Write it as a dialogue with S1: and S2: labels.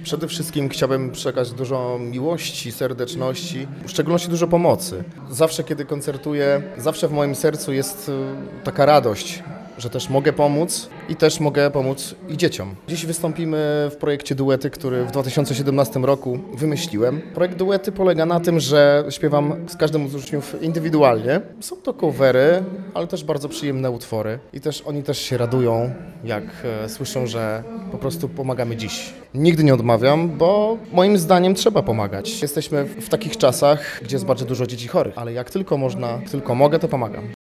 S1: Przede wszystkim chciałbym przekazać dużo miłości, serdeczności, w szczególności dużo pomocy. Zawsze, kiedy koncertuję, zawsze w moim sercu jest taka radość, że też mogę pomóc i też mogę pomóc i dzieciom. Dziś wystąpimy w projekcie Duety, który w 2017 roku wymyśliłem. Projekt Duety polega na tym, że śpiewam z każdym z uczniów indywidualnie. Są to covery, ale też bardzo przyjemne utwory i też oni też się radują, jak słyszą, że po prostu pomagamy dziś. Nigdy nie odmawiam, bo moim zdaniem trzeba pomagać. Jesteśmy w takich czasach, gdzie jest bardzo dużo dzieci chorych, ale jak tylko można, tylko mogę, to pomagam.